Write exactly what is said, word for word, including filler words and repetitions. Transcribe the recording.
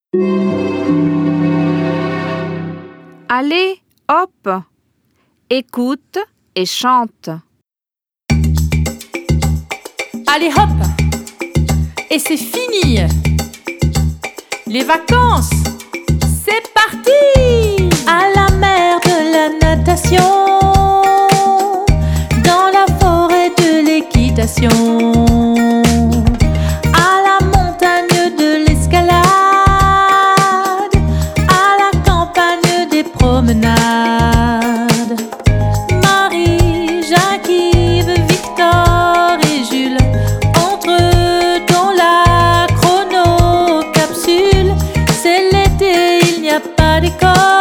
Allez, hop, écoute et chante. Allez hop, et c'est fini. Les vacances, c'est parti. À la mer de la natation, dans la forêt de l'équitation, à la montagne de l'escalade, à la campagne des promenades. Marie, Jacques, Yves, Victor et Jules entrent dans la chrono-capsule. C'est l'été, il n'y a pas d'école.